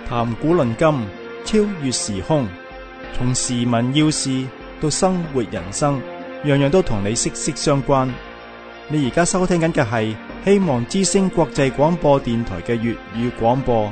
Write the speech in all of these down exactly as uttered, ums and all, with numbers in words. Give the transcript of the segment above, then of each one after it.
談古論今，超越時空，從時聞要事到生活人生，樣樣都同你息息相關。你而家收聽緊嘅係希望之聲國際廣播電台嘅粵語廣播。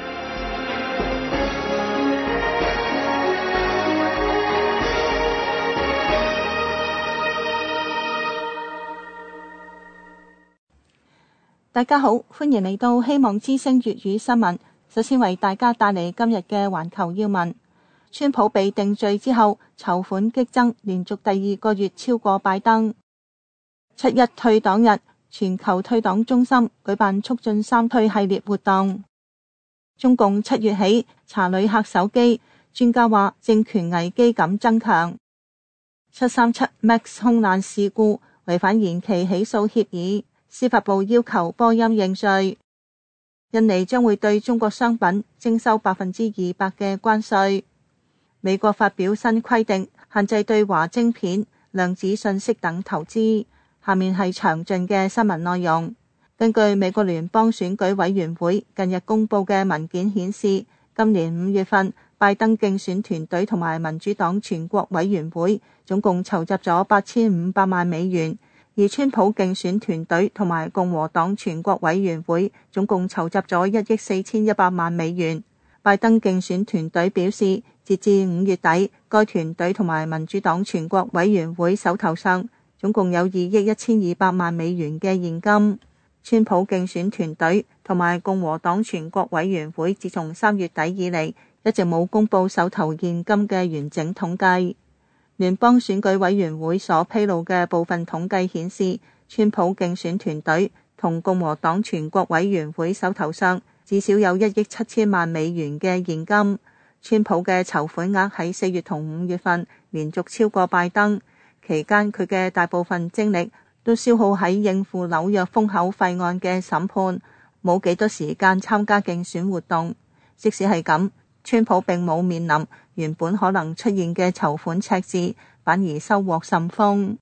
大家好，歡迎嚟到希望之聲粵語新聞。首先為大家帶嚟今日嘅環球要聞。川普被定罪之後，籌款激增，連續第二個月超過拜登。七一退黨日，全球退黨中心舉辦促進三退系列活動。中共七月起查旅客手機，專家話政權危機感增強。七三七 MAX 空難事故違反延期起訴協議，司法部要求波音認罪。印尼將會對中國商品徵收百分之二百嘅關稅。美國發表新規定，限制對華晶片、量子信息等投資。下面係詳盡嘅新聞內容。根據美國聯邦選舉委員會近日公布嘅文件顯示，今年五月份，拜登競選團隊同埋民主黨全國委員會總共籌集咗八千五百萬美元。而川普競選團隊同埋共和黨全國委員會總共籌集咗一億四千一百萬美元。拜登競選團隊表示，截至五月底，該團隊同埋民主黨全國委員會手頭上總共有二億一千二百萬美元嘅現金。川普競選團隊同埋共和黨全國委員會自從三月底以嚟，一直冇公布手頭現金嘅完整統計。聯邦選舉委員會所披露嘅部分統計顯示，川普競選團隊同共和黨全國委員會手頭上至少有一億七千萬美元嘅現金。川普嘅籌款額喺四月同五月份連續超過拜登，期間佢嘅大部分精力都消耗喺應付紐約封口費案嘅審判，冇幾多時間參加競選活動。即使係咁，川普並冇面臨原本可能出現嘅籌款赤字，反而收穫甚豐。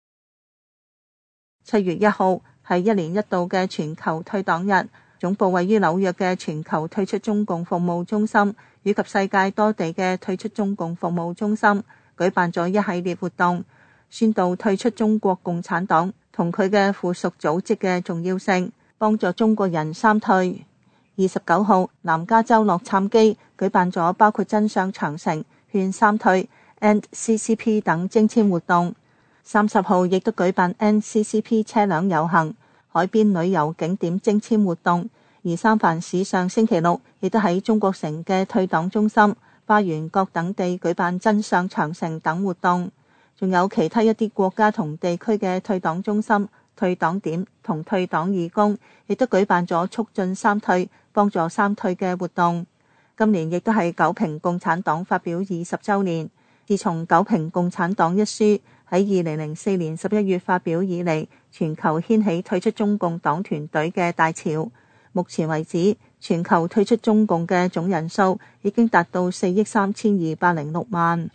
七月一號係一年一度嘅全球退黨日，總部位於紐約嘅全球退出中共服務中心以及世界多地嘅退出中共服務中心舉辦咗一系列活動，宣導退出中國共產黨同佢嘅附屬組織嘅重要性，幫助中國人三退。二十九號，南加州洛杉磯舉辦咗包括真相長城、勸三退、End C C P 等徵簽活動。三十號亦都舉辦 End C C P 車輛遊行、海邊旅遊景點徵簽活動。而三藩市上星期六亦都喺中國城嘅退黨中心、花園閣等地舉辦真相長城等活動。仲有其他一啲國家同地區嘅退黨中心、退黨點同退黨義工，亦都舉辦咗促進三退、幫助三退嘅活動。今年亦都係九評共產黨發表二十週年。自從九評共產黨一書喺二零零四年十一月發表以嚟，全球掀起退出中共黨團隊嘅大潮。目前為止，全球退出中共嘅總人數已經達到四億三千二百零六萬。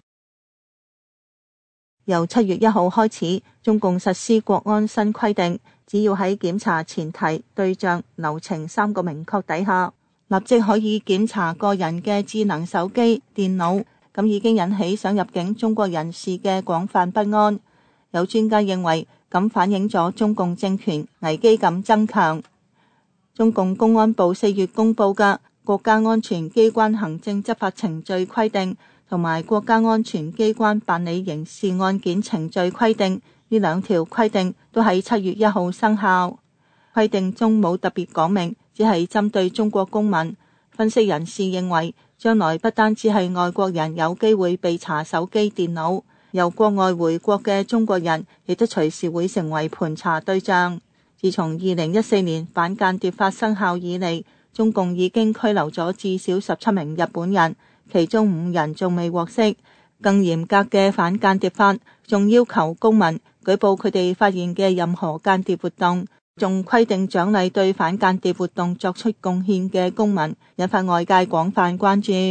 由七月一號開始，中共實施國安新規定，只要喺檢查前提、對象、流程三個明確底下，立即可以檢查個人嘅智能手機、電腦，咁已經引起想入境中國人士嘅廣泛不安。有專家認為，咁反映咗中共政權危機感增強。中共公安部四月公布嘅國家安全機關行政執法程序規定同埋國家安全機關辦理刑事案件程序規定，呢兩條規定都喺七月一號生效。規定中冇特別講明，只係針對中國公民。分析人士認為，將來不單止係外國人有機會被查手機電腦，由國外回國嘅中國人亦都隨時會成為盤查對象。自從二零一四年反間諜法生效以嚟，中共已經拘留咗至少十七名日本人，其中五人仲未獲釋。更嚴格嘅反間諜法仲要求公民舉報佢哋發現嘅任何間諜活動，仲規定獎勵對反間諜活動作出貢獻嘅公民，引發外界廣泛關注。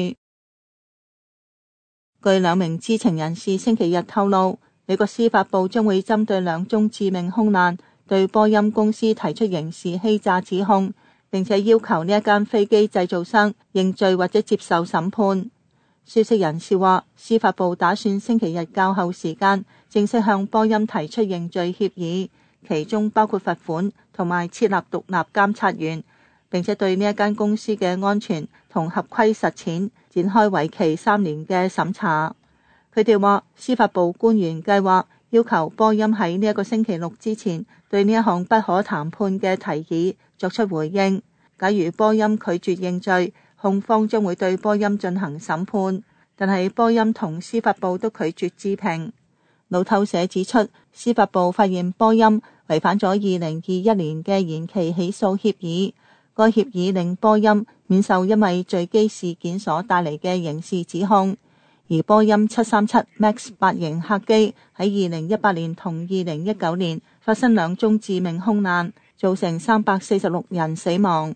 據兩名知情人士星期日透露，美國司法部將會針對兩宗致命空難對波音公司提出刑事欺詐指控， 並且要求呢一間飛機製造商認罪或者接受審判。消息人士話，司法部打算星期日較後時間正式向波音提出認罪協議，其中包括罰款同埋設立獨立監察員，並且對呢一間公司嘅安全同合規實踐展開為期三年嘅審查。佢哋話，司法部官員計劃要求波音喺呢一個星期六之前對呢一項不可談判嘅提議作出回應。假如波音拒絕認罪，控方將會對波音進行審判，但係波音同司法部都拒絕置評。路透社指出，司法部發現波音違反咗二零二一年嘅延期起訴協議，該協議令波音免受因為墜機事件所帶嚟嘅刑事指控。而波音七三七 MAX 八型客機喺二零一八年同二零一九年發生兩宗致命空難，造成三百四十六人死亡。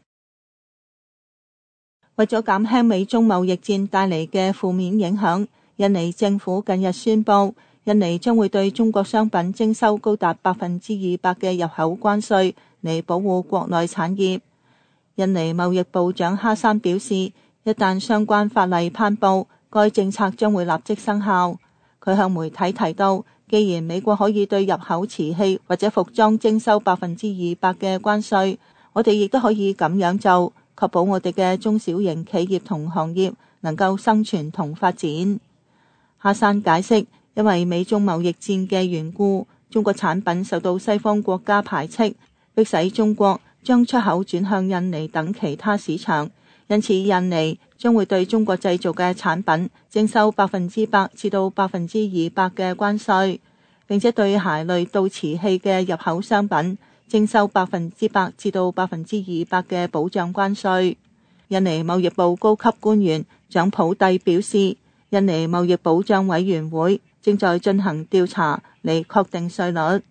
為咗減輕美中貿易戰帶嚟嘅負面影響，印尼政府近日宣布，印尼將會對中國商品徵收高達百分之二百嘅入口關稅，嚟保護國內產業。印尼貿易部長哈山表示，一旦相關法例頒布，該政策將會立即生效。佢向媒體提到，既然美國可以對入口瓷器或者服裝徵收百分之二百嘅關稅，我哋亦都可以咁樣做，確保我哋嘅中小型企業同行業能夠生存同發展。哈山解釋，因為美中貿易戰嘅緣故，中國產品受到西方國家排斥，迫使中國將出口轉向印尼等其他市場，因此印尼將會對中國製造嘅產品徵收百分之百至到百分之二百嘅關稅，並且對鞋類到瓷器嘅入口商品徵收百分之百至到百分之二百嘅保障關稅。印尼貿易部高級官員蔣普蒂表示，印尼貿易保障委員會正在進行調查嚟確定稅率。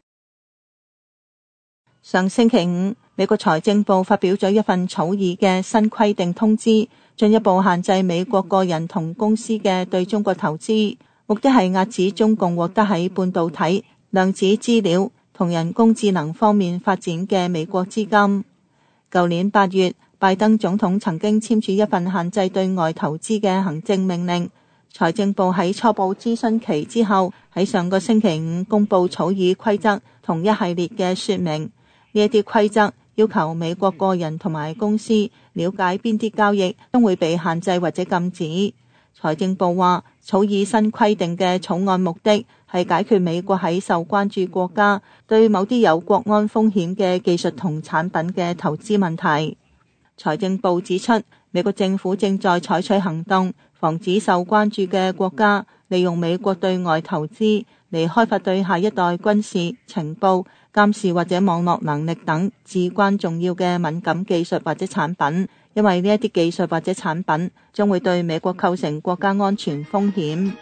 上星期五，美國財政部發表咗一份草擬嘅新規定通知，進一步限制美國個人同公司嘅對中國投資，目的係遏止中共獲得喺半導體、量子資料同人工智能方面發展嘅美國資金。舊年八月，拜登總統曾經簽署一份限制對外投資嘅行政命令，財政部喺初步諮詢期之後，喺上個星期五公布草擬規則同一系列嘅說明。呢一啲規則要求美國個人同埋公司了解邊啲交易將會被限制或者禁止。財政部話，草擬新規定嘅草案目的係解決美國喺受關注國家對某啲有國安風險嘅技術同產品嘅投資問題。財政部指出，美國政府正在採取行動，防止受關注嘅國家利用美國對外投資嚟開發對下一代軍事、情報、監視或者網絡能力等至關重要嘅敏感技術或者產品，因為呢一啲技術或者產品將會對美國構成國家安全風險。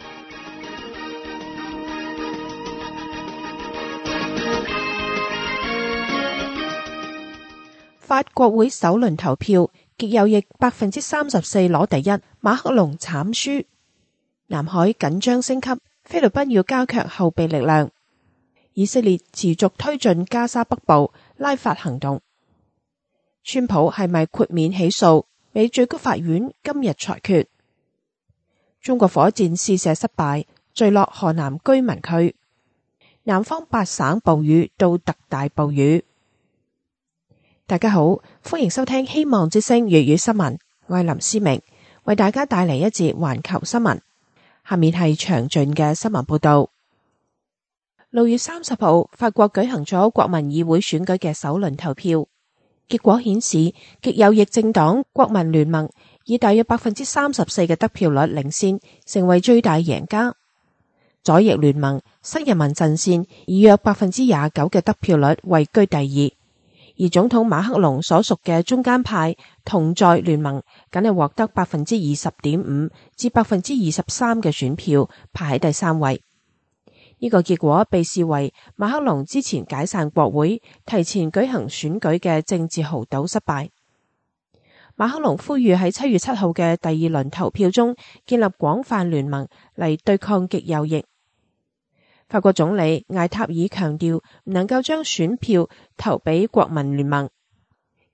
法國會首輪投票，極右翼百分之三十四攞第一，馬克龍慘輸。南海緊張升級，菲律賓要加強後備力量。以色列持續推進加沙北部拉法行動。川普係咪豁免起訴？美最高法院今日裁決。中國火箭試射失敗，墜落河南居民區。南方八省暴雨到特大暴雨。大家好，歡迎收聽希望之聲粵語新聞，我係林思明，為大家帶嚟一節環球新聞。下面係詳盡嘅新聞報道。六月三十號，法國舉行咗國民議會選舉嘅首輪投票，結果顯示極右翼政黨國民聯盟以大約百分之三十四嘅得票率領先，成為最大贏家。左翼聯盟新人民陣線以約百分之廿九嘅得票率位居第二。而總統馬克龍所屬嘅中間派同在聯盟僅係獲得百分之二十點五至百分之二十三嘅選票，排喺第三位。呢個結果被視為馬克龍之前解散國會、提前舉行選舉嘅政治豪賭失敗。馬克龍呼籲喺七月七號嘅第二輪投票中建立廣泛聯盟嚟對抗極右翼。法國總理艾塔爾強調唔能夠將選票投俾國民聯盟。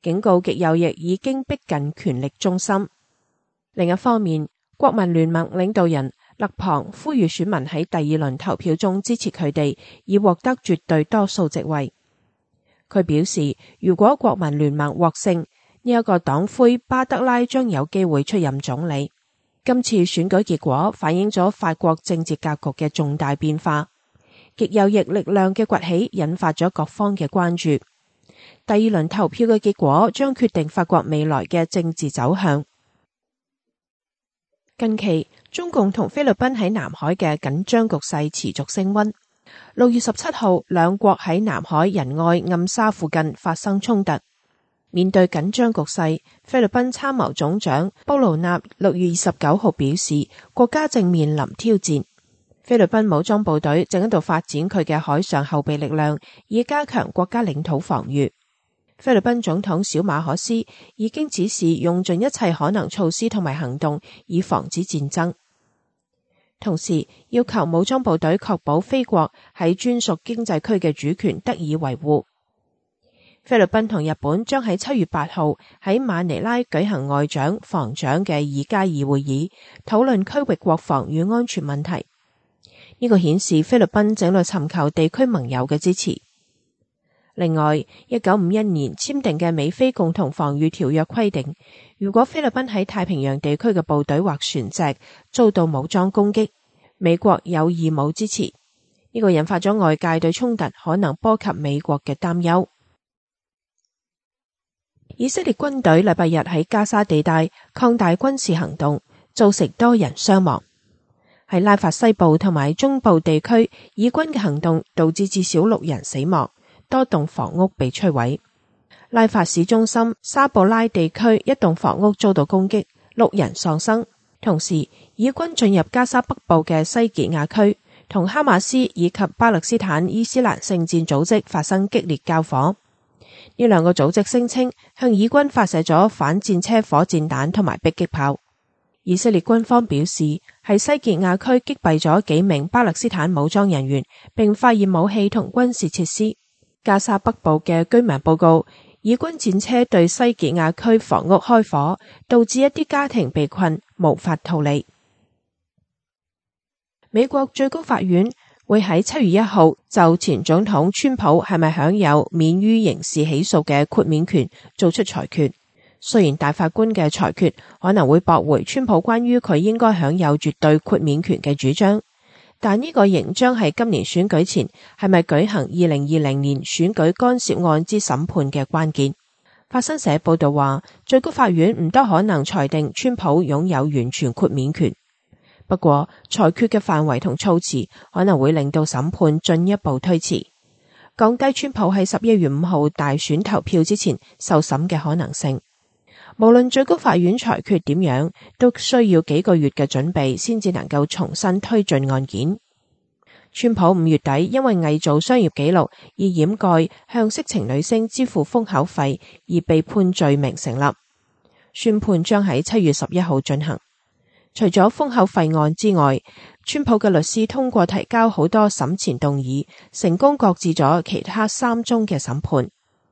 警告極右翼已經逼近權力中心。另一方面，國民聯盟領導人勒龐呼籲選民喺第二輪投票中支持佢哋，以獲得絕對多數席位。佢表示，如果國民聯盟獲勝，呢一個黨魁巴德拉將有機會出任總理。今次選舉結果反映咗法國政治格局嘅重大變化，極右翼力量嘅崛起引發咗各方嘅關注。第二輪投票嘅結果將決定法國未來嘅政治走向。近期，中共同菲律賓喺南海嘅緊張局勢持續升溫。六月十七號，兩國喺南海仁愛暗沙附近發生衝突。面對緊張局勢，菲律賓參謀總長布勞納六月二十九號表示，國家正面臨挑戰。菲律賓武裝部隊正喺度發展佢嘅海上後備力量，以加強國家領土防禦。菲律賓總統小馬可斯已經指示用盡一切可能措施同埋行動，以防止戰爭。同時要求武裝部隊確保菲國喺專屬經濟區嘅主權得以維護。菲律賓同日本將喺七月八號喺馬尼拉舉行外長、防長嘅二加二會議，討論區域國防與安全問題。呢個顯示菲律賓正在尋求地區盟友嘅支持。另外，一九五一年簽訂嘅美菲共同防禦條約規定，如果菲律賓喺太平洋地區嘅部隊或船隻遭到武裝攻擊，美國有義務支持。呢個引發咗外界對衝突可能波及美國嘅擔憂。以色列軍隊禮拜日喺加沙地帶擴大軍事行動，造成多人傷亡。喺拉法西部同埋中部地區，以軍嘅行動導致至少六人死亡，多棟房屋被摧毀。拉法市中心沙布拉地區一棟房屋遭到攻擊，六人喪生。同時，以軍進入加沙北部嘅西傑亞區，同哈馬斯以及巴勒斯坦伊斯蘭聖戰組織發生激烈交火。呢兩個組織聲稱向以軍發射咗反戰車火箭彈同埋迫擊炮。以色列軍方表示，喺西傑亞區擊斃咗幾名巴勒斯坦武裝人員，並發現武器同軍事設施。加沙北部嘅居民報告，以軍戰車對西傑亞區房屋開火，導致一啲家庭被困，無法逃離。美國最高法院會喺七月一號就前總統川普係咪享有免於刑事起訴嘅豁免權做出裁決。雖然大法官嘅裁決可能會駁回川普關於佢應該享有絕對豁免權嘅主張，但呢個仍將係今年選舉前係咪舉行二零二零年選舉干涉案之審判嘅關鍵。法新社報道話，最高法院唔多可能裁定川普擁有完全豁免權，不過裁決嘅範圍同措辭可能會令到審判進一步推遲，降低川普喺十一月五號大選投票之前受審嘅可能性。無論最高法院裁決點樣，都需要幾個月嘅準備先至能夠重新推進案件。川普五月底因為偽造商業記錄以掩蓋向色情女星支付封口費而被判罪名成立，宣判將喺七月十一號進行。除咗封口費案之外，川普嘅律師通過提交好多審前動議，成功擱置咗其他三宗嘅審判。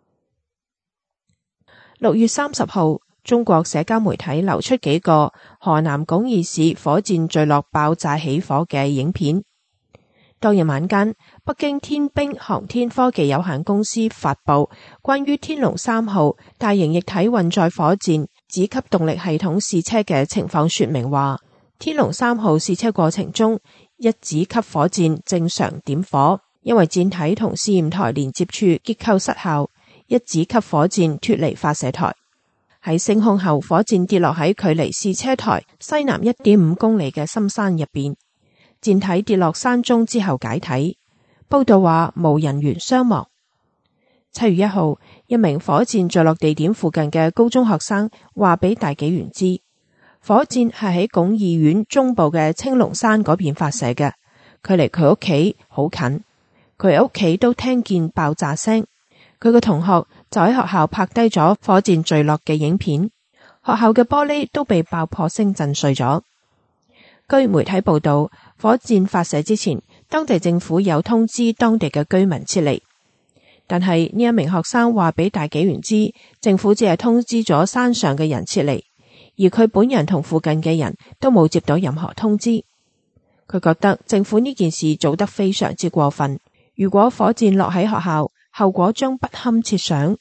六月三十號，中國社交媒體流出幾個河南鞏義市火箭墜落爆炸起火嘅影片。當日晚間，北京天兵航天科技有限公司發布關於天龍三號大型液體運載火箭指級動力系統試車嘅情況說明話，天龍三號試車過程中，一指級火箭正常點火，因為箭體同試驗台連接處結構失效，一指級火箭脫離發射台。喺升空後，火箭跌落喺距離試車台西南一點五公里嘅深山入邊，箭體跌落山中之後解體。報道話無人員傷亡。七月一號，一名火箭墜落地點附近嘅高中學生話俾大紀元知，火箭係喺鞏義縣中部嘅青龍山嗰邊發射嘅，距離佢屋企好近，佢喺屋企都聽見爆炸聲。佢個同學就喺學校拍低咗火箭墜落嘅影片，學校嘅玻璃都被爆破聲震碎咗。據媒體報道，火箭發射之前，當地政府有通知當地嘅居民撤離。 但係呢一名學生話俾大紀元知，政府只係通知咗山上嘅人撤離，而佢本人同附近嘅人都冇接到任何通知。佢覺得政府呢件事做得非常之過分，如果火箭落喺學校，後果將不堪設想。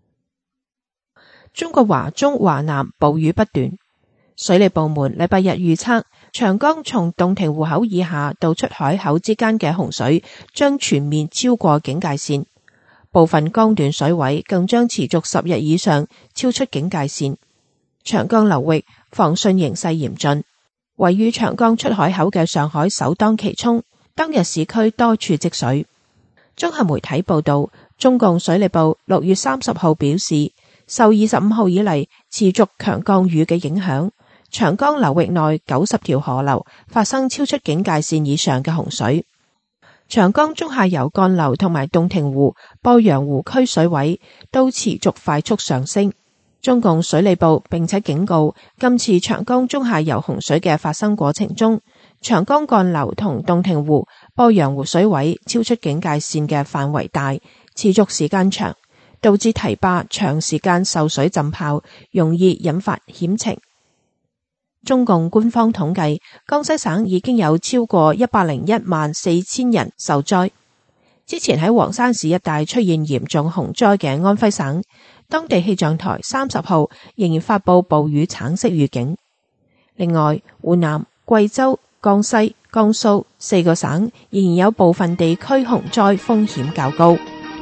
中國華中華南暴雨不斷，水利部門禮拜日預測，長江從洞庭湖口以下到出海口之間嘅洪水將全面超過警戒線，部分江段水位更將持續十日以上超出警戒線。長江流域防汛形勢嚴峻，位於長江出海口嘅上海首當其衝，當日市區多處積水。綜合媒體報道，中共水利部六月三十號表示，受二十五號以嚟持續強降雨嘅影響，長江流域內九十條河流發生超出警戒線以上嘅洪水。長江中下游幹流同埋洞庭湖、鄱陽湖區水位都持續快速上升。中共水利部並且警告，今次長江中下游洪水嘅發生過程中，長江幹流同洞庭湖、鄱陽湖水位超出警戒線嘅範圍大，持續時間長，導致堤壩長時間受水浸泡，容易引發險情。中共官方統計，江西省已經有超過一百零一萬四千人受災。之前喺黃山市一帶出現嚴重洪災嘅安徽省，當地氣象台三十號仍然發布暴雨橙色預警。另外，湖南、貴州、江西、江蘇四個省仍然有部分地區洪災風險較高。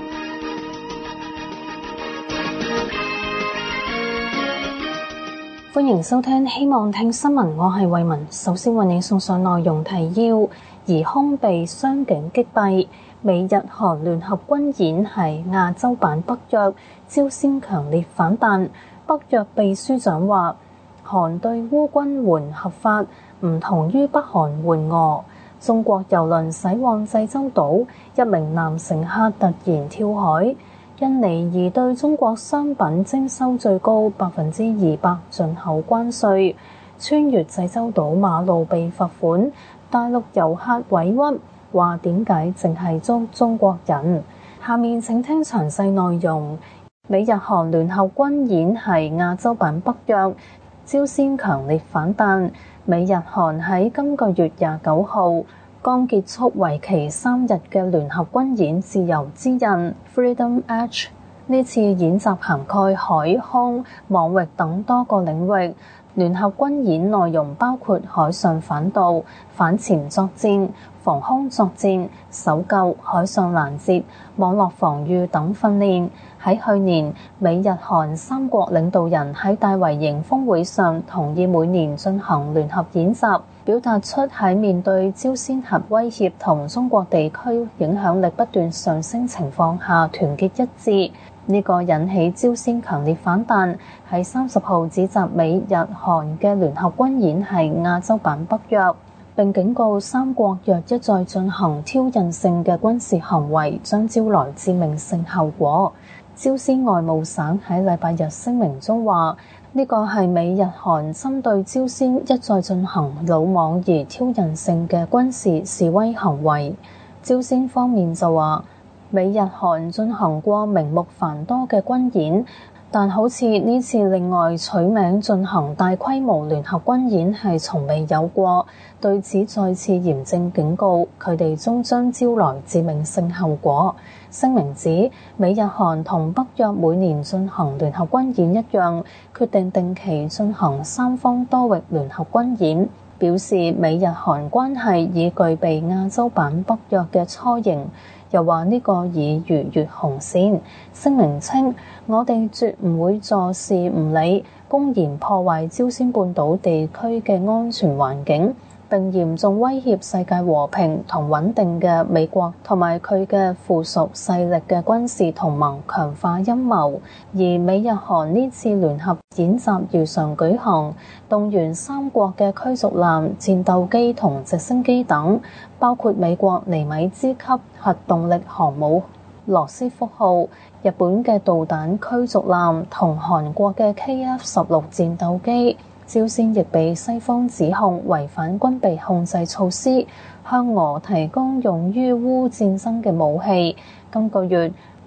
歡迎收聽希望聽新聞，我係慧文。首先為你送上內容提要：疑兇被雙警擊斃，美日韓聯合軍演係亞洲版北約，朝鮮強烈反彈。北約秘書長話，韓對烏軍援合法，唔同於北韓援俄。中國郵輪駛往濟州島，一名男乘客突然跳海。印尼擬對中國商品徵收最高百分之二百進口關稅。穿越濟州島馬路被罰款，大陸遊客委屈，話點解淨係捉中國人？下面請聽詳細內容。美日韓聯合軍演係亞洲版北約，朝鮮強烈反彈。美日韓喺今個月廿九號剛結束為期三日嘅聯合軍演自由之刃 Freedom Edge。呢次演習涵蓋海空網域等多個領域。聯合軍演內容包括海上反導、反潛作戰、防空作戰、搜救、海上攔截、網絡防禦等訓練。喺去年，美日韓三國領導人喺大圍營峰會上同意每年進行聯合演習，表達出喺面對朝鮮核威脅同中國地區影響力不斷上升情況下團結一致。呢個引起朝鮮強烈反彈，喺三十號指責美日韓嘅聯合軍演係亞洲版北約，並警告三國若一再進行挑釁性嘅軍事行為，將招來致命性後果。朝鮮外務省喺禮拜日聲明中話，呢個係美日韓針對朝鮮一再進行魯莽而挑釁性嘅軍事示威行為。朝鮮方面就話，美日韓進行過名目繁多嘅軍演，但好似呢次另外取名進行大規模聯合軍演係從未有過，對此再次嚴正警告，佢哋終將招來致命性後果。聲明指，美日韓同北約每年進行聯合軍演一樣，決定定期進行三方多域聯合軍演，表示美日韓關係已具備亞洲版北約嘅雛形。又話呢個已逾越紅線。聲明稱，我哋絕唔會坐視唔理，公然破壞朝鮮半島地區嘅安全環境，並嚴重威脅世界和平同穩定嘅美國同埋佢嘅附屬勢力嘅軍事同盟強化陰謀。而美日韓呢次聯合演習如常舉行，動員三國嘅驅逐艦、戰鬥機同直升機等，包括美國尼米茲級核動力航母羅斯福號、日本嘅導彈驅逐艦同韓國嘅 K F 十六戰鬥機。朝鮮亦被西方指控違反軍備控制措施，向俄提供用於烏戰爭嘅武器。今個月，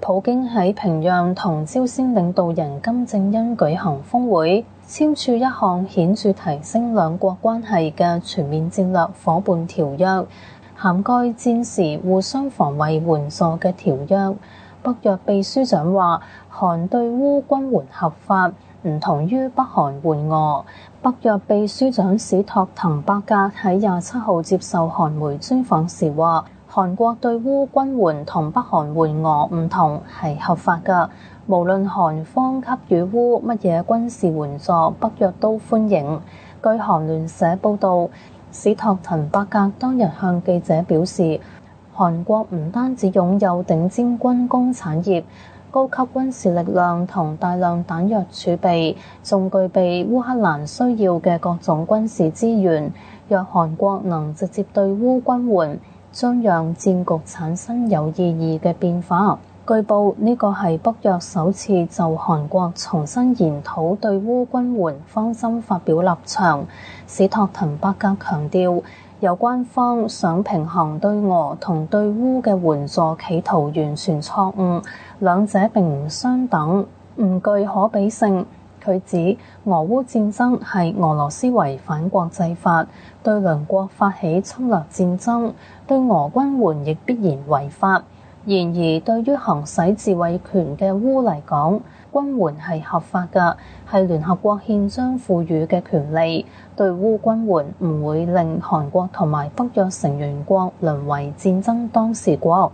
普京喺平壤同朝鮮領導人金正恩舉行峰會，簽署一項顯著提升兩國關係嘅全面戰略夥伴條約，涵蓋戰時互相防衛援助嘅條約。北約秘書長話，韓對烏軍援合法，唔同於北韓援俄。北約秘書長史托滕伯格喺廿七號接受韓媒專訪時話，韓國對烏軍援同北韓援俄唔同，係合法㗎。無論韓方給予烏乜嘢軍事援助，北約都歡迎。據韓聯社報導，史托滕伯格當日向記者表示，韓國唔單止擁有頂尖軍工產業、高級軍事力量同大量彈藥儲備，仲具備烏克蘭需要嘅各種軍事資源。若韓國能直接對烏軍援，將讓戰局產生有意義嘅變化。據報呢個係北約首次就韓國重新研討對烏軍援方針發表立場。史托滕伯格強調，有關方想平衡對俄同對烏嘅援助企圖完全錯誤，兩者並唔相等，唔具可比性。佢指俄烏戰爭係俄羅斯違反國際法，對鄰國發起侵略戰爭，對俄軍援亦必然違法。然而，對於行使自衛權嘅烏嚟講，軍援係合法嘅，係聯合國憲章賦予嘅權利。對烏軍援唔會令韓國同埋北約成員國淪為戰爭當事國。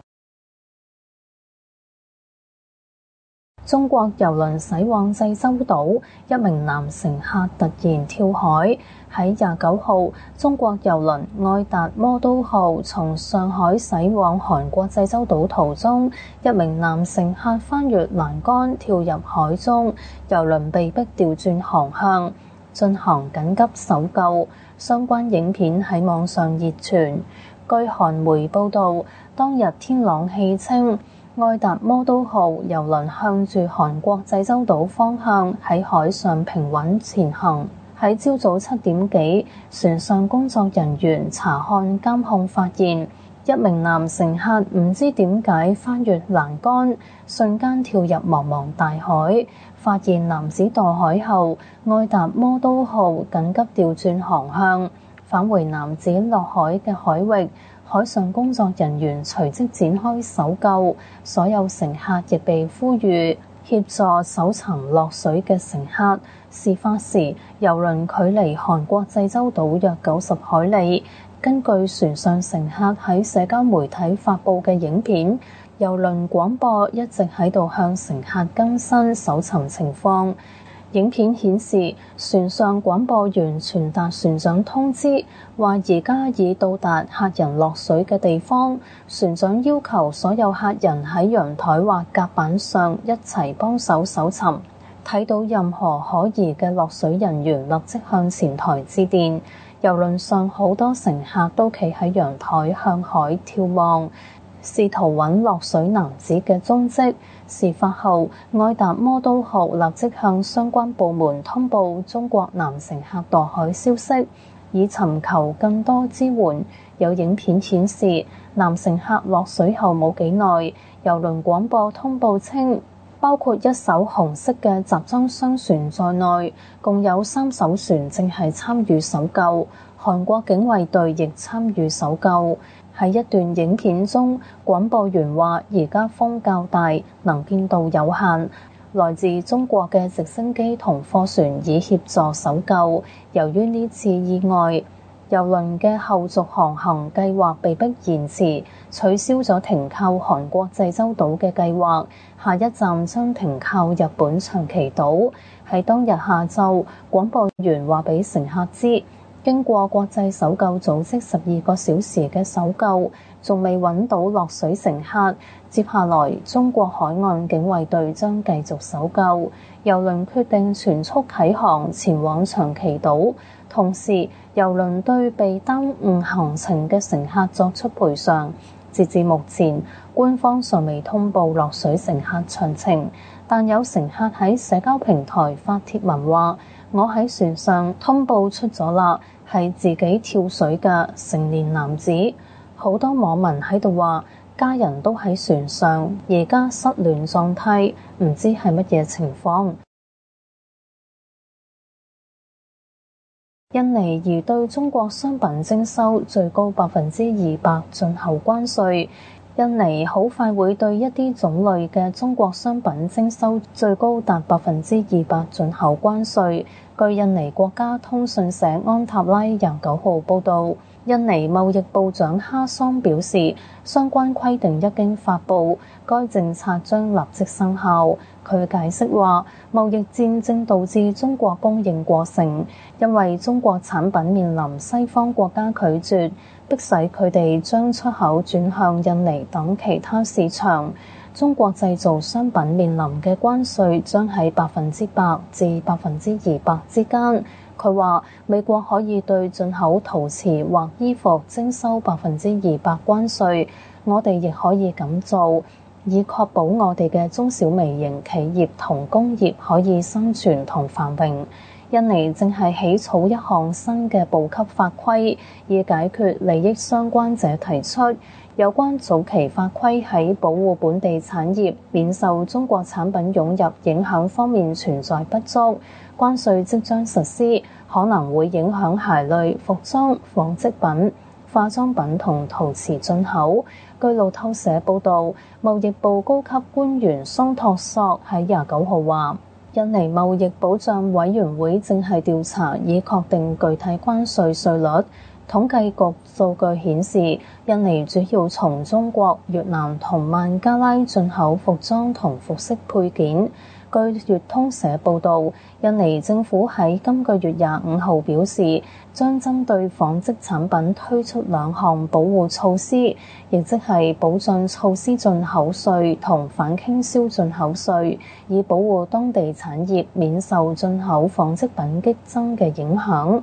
中國郵輪駛往濟州島，一名男乘客突然跳海。喺廿九號，中國郵輪愛達魔都號從上海駛往韓國濟州島途中，一名男乘客翻越欄杆跳入海中，郵輪被迫調轉航向，進行緊急搜救。相關影片喺網上熱傳。據韓媒報導，當日天朗氣清，愛達魔都號郵輪向住韓國濟州島方向喺海上平穩前行。喺朝早七點幾，船上工作人員查看監控發現，一名男乘客唔知點解翻越欄杆，瞬間跳入茫茫大海。發現男子墮海後，愛達魔都號緊急調轉航向，返回男子落海嘅海域。海上工作人員隨即展開搜救，所有乘客亦被呼籲協助搜尋落水嘅乘客。事發時，郵輪距離韓國濟州島約九十海里。根據船上乘客喺社交媒體發布嘅影片，郵輪廣播一直喺度向乘客更新搜尋情況。影片顯示，船上廣播員傳達船長通知，話而家已到達客人落水嘅地方。船長要求所有客人喺陽台或甲板上一齊幫手搜尋。睇到任何可疑嘅落水人員，立即向前台致電。郵輪上好多乘客都企喺陽台向海眺望，試圖揾落水男子嘅蹤跡。事發後，愛達魔都號立即向相關部門通報中國男乘客墮海消息，以尋求更多支援。有影片顯示，男乘客落水後冇幾耐，郵輪廣播通報稱，包括一艘紅色嘅集裝箱船在內，共有三艘船正係參與搜救。韓國警衛隊亦參與搜救。喺一段影片中，廣播員話：而家風較大，能見度有限。來自中國嘅直升機同貨船已協助搜救。由於呢次意外，郵輪嘅後續航行計劃被迫延遲，取消咗停靠韓國濟州島嘅計劃。下一站將停靠日本長崎島。喺當日下晝，廣播員話俾乘客知，經過國際搜救組織十二個小時嘅搜救，仲未揾到落水乘客。接下來，中國海岸警衛隊將繼續搜救。郵輪決定全速啟航前往長崎島，同時郵輪對被耽誤行程嘅乘客作出賠償。截至目前，官方尚未通報落水乘客詳情，但有乘客喺社交平台發帖文話：我喺船上通報出咗啦，係自己跳水嘅成年男子。好多網民喺度話： 家人都喺船上，而家失聯狀態，唔知係乜嘢情況。印尼擬對中國商品徵收最高百分之二百進口關稅。印尼好快會對一啲種類嘅中國商品徵收最高達百分之二百進口關稅。據印尼國家通訊社安塔拉廿九號報導，印尼貿易部長哈桑表示，相關規定一經發布，該政策將立即生效。佢解釋話，貿易戰正導致中國供應過剩，因為中國產品面臨西方國家拒絕，迫使佢哋將出口轉向印尼等其他市場。中國製造商品面臨嘅關稅將喺百分之百至百分之二百之間。佢話美國可以對進口陶瓷或衣服徵收百分之二百關稅，我哋亦可以咁做，以確保我哋嘅中小微型企業同工業可以生存同繁榮。印尼正係起草一項新嘅部級法規，以解決利益相關者提出有關早期法規喺保護本地產業免受中國產品湧入影響方面存在不足。關稅即將實施，可能會影響鞋類、服裝、紡織品、化妝品同陶瓷進口。據路透社報導，貿易部高級官員松托索喺廿九號話，印尼貿易保障委員會正係調查，以確定具體關稅稅率。統計局數據顯示，印尼主要從中國、越南同孟加拉進口服裝同服飾配件。據粵通社報導，印尼政府喺今個月廿五號表示，將針對紡織產品推出兩項保護措施，亦即係保障措施進口稅同反傾銷進口稅，以保護當地產業免受進口紡織品激增嘅影響。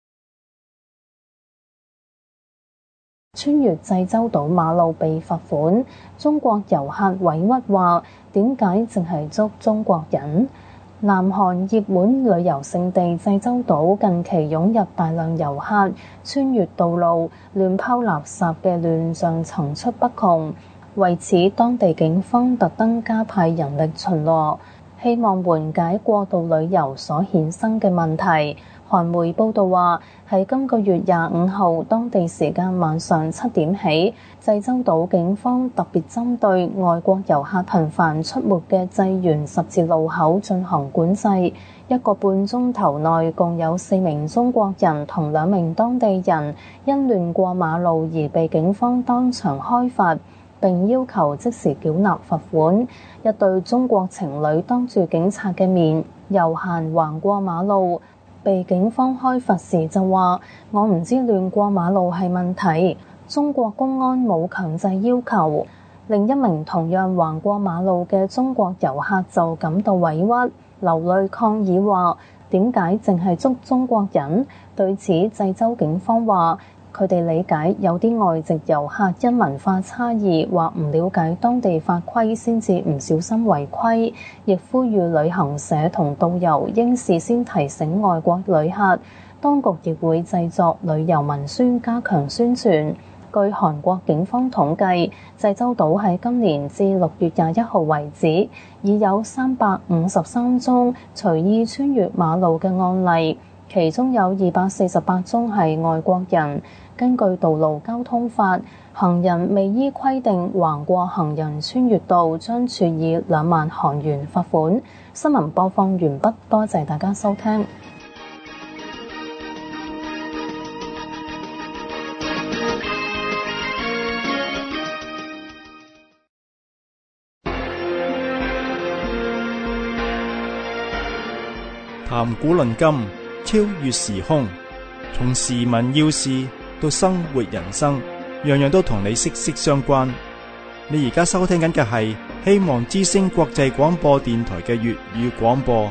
穿越濟州島馬路被罰款，中國遊客委屈話：點解淨係捉中國人？南韓熱門旅遊勝地濟州島近期湧入大量遊客，穿越道路、亂拋垃圾嘅亂象層出不窮。為此，當地警方特登加派人力巡邏，希望緩解過度旅遊所衍生嘅問題。韓媒報道話，喺今個月廿五號當地時間晚上七點起，濟州島警方特別針對外國遊客頻繁出沒嘅濟源十字路口進行管制。一個半鐘頭內，共有四名中國人同兩名當地人因亂過馬路而被警方當場開罰，並要求即時繳納罰款。一對中國情侶當住警察嘅面悠閒橫過馬路，被警方開罰時就話：我唔知亂過馬路係問題，中國公安冇強制要求。另一名同樣橫過馬路嘅中國遊客就感到委屈，流淚抗議話：點解淨係捉中國人？對此，濟州警方話：佢哋理解有啲外籍遊客因文化差異或唔了解當地法規先至唔小心違規，亦呼籲旅行社同導遊應事先提醒外國旅客。當局亦會製作旅遊文宣加強宣傳。據韓國警方統計，濟州島喺今年至六月廿一號為止，已有三百五十三宗隨意穿越馬路嘅案例，其中有二百四十八宗係外國人。根據道路交通法，行人未依規定橫過行人穿越道，將處以兩萬韓元罰款。新聞播放完畢，多謝大家收聽。 談古論今，超越時空，從時聞要事到生活人生，樣樣都同你息息相關。你而家收聽緊嘅係希望之聲國際廣播電台嘅粵語廣播。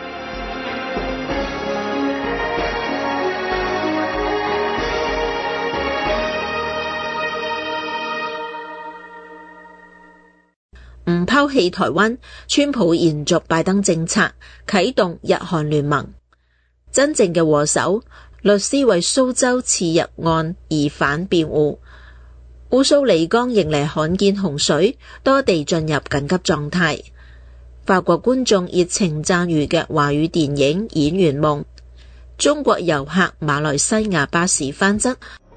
唔拋棄台灣，川普延續拜登政策，啟動日韓聯盟。真正嘅禍首，律師為蘇州刺入案疑犯辯護。 烏蘇里江迎嚟罕見洪水，多地進入緊急狀態。法國觀眾熱情讚譽嘅華語電影《演員夢》，中國遊客馬來西亞巴士翻側。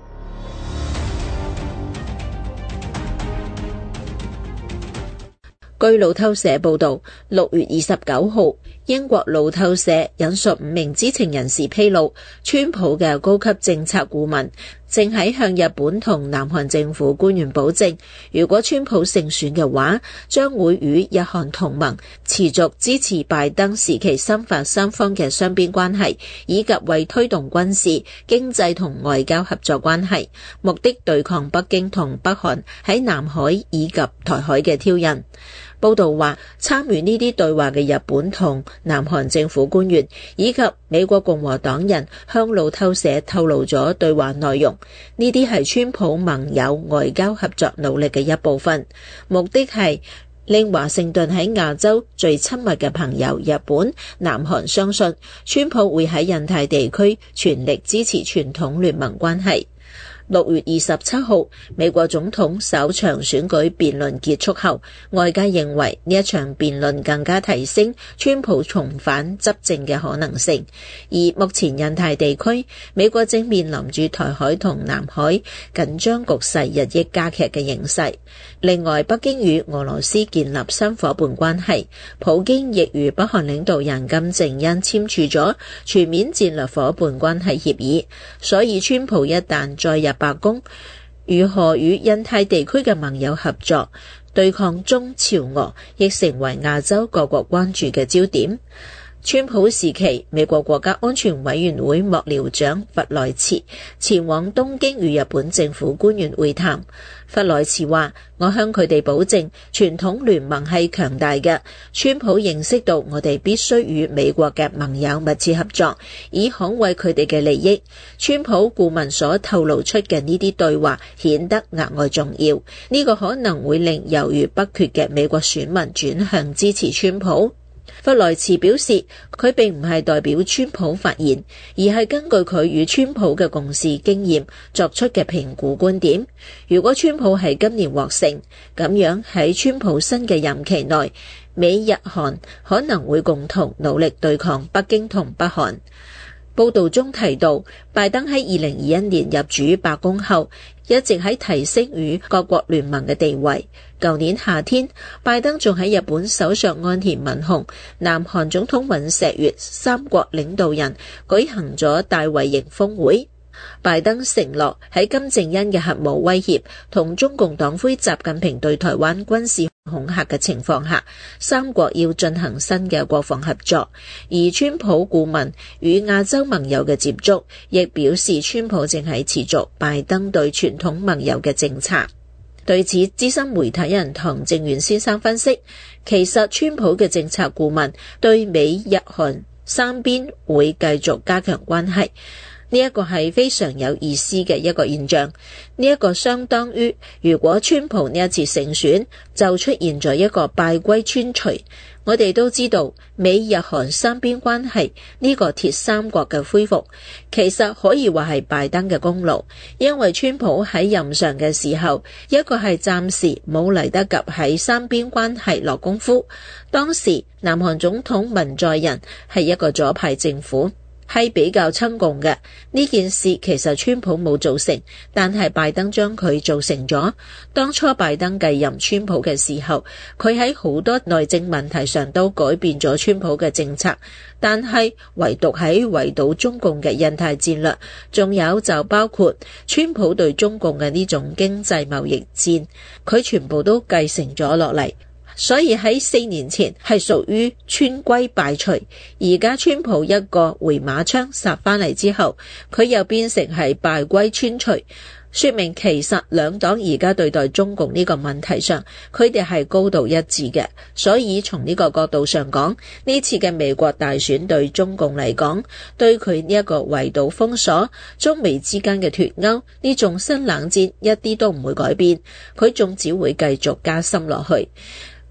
據路透社報道，六月二十九號，英國路透社引述五名知情人士披露，川普嘅高級政策顧問正喺向日本同南韓政府官員保證，如果川普勝選嘅話，將會與日韓同盟持續支持拜登時期深化三方嘅雙邊關係，以及為推動軍事、經濟同外交合作關係，目的對抗北京同北韓喺南海以及台海嘅挑釁。報道話，參與呢啲對話嘅日本同南韓政府官員以及美國共和黨人向路透社透露咗對話內容，呢啲係川普盟友外交合作努力嘅一部分，目的係令華盛頓喺亞洲最親密嘅朋友日本、南韓相信川普會喺印太地區全力支持傳統聯盟關係。六月二十七號，美國總統首場選舉辯論結束後，外界認為呢一場辯論更加提升川普重返執政嘅可能性。而目前印太地區，美國正面臨住台海同南海緊張局勢日益加劇嘅形勢。另外，北京與俄羅斯建立新夥伴關係，普京亦與北韓領導人金正恩簽署咗全面戰略夥伴關係協議。所以川普一旦再入白宮，如何與印太地區嘅盟友合作，對抗中朝俄，亦成為亞洲各國關注嘅焦點。川普時期，美國國家安全委員會幕僚長弗萊茨前往東京與日本政府官員會談。弗萊茨話：我向佢哋保證，傳統聯盟係強大嘅。川普認識到我哋必須與美國嘅盟友密切合作，以捍衛佢哋嘅利益。川普顧問所透露出嘅呢啲對話顯得額外重要，呢個可能會令猶豫不決嘅美國選民轉向支持川普。弗萊茨表示，佢並唔係代表川普發言，而係根據佢與川普嘅共事經驗作出嘅評估觀點。如果川普喺今年獲勝，咁樣喺川普新嘅任期內，美日韓可能會共同努力對抗北京同北韓。報道中提到，拜登喺二零二一年入主白宮後，一直喺提升與各國聯盟嘅地位。舊年夏天，拜登仲喺日本首相岸田文雄、南韓總統尹錫悅三國領導人舉行咗大衛營峰會。拜登承諾喺金正恩嘅核武威脅同中共黨魁習近平對台灣軍事恐嚇嘅情況下，三國要進行新嘅國防合作。而川普顧問與亞洲盟友嘅接觸，亦表示川普正喺持續拜登對傳統盟友嘅政策。對此，資深媒體人唐正元先生分析，其實川普嘅政策顧問對美日韓三邊會繼續加強關係。呢一個係非常有意思嘅一個現象，呢一個相當於如果川普呢一次勝選就出現咗一個敗歸川黴。我哋都知道美日韓三邊關係呢個鐵三角嘅恢復，其實可以話係拜登嘅功勞，因為川普喺任上嘅時候，一個係暫時冇嚟得及喺三邊關係落功夫。當時南韓總統文在寅係一個左派政府，係比較親共嘅。呢件事其實川普冇做成，但係拜登將佢做成咗。當初拜登繼任川普嘅時候，佢喺好多內政問題上都改變咗川普嘅政策，但係唯獨喺圍堵中共嘅印太戰略，仲有就包括川普對中共嘅呢種經濟貿易戰，佢全部都繼承咗落嚟。所以喺四年前係屬於川規敗除，而家川普一個回馬槍殺翻嚟之後，佢又變成係敗歸川黴，說明其實兩黨而家對待中共呢個問題上，佢哋係高度一致嘅。所以從呢個角度上講，呢次嘅美國大選對中共嚟講，對佢呢一個圍堵封鎖、中美之間嘅脫鈎呢種新冷戰一啲都唔會改變，佢仲只會繼續加深落去。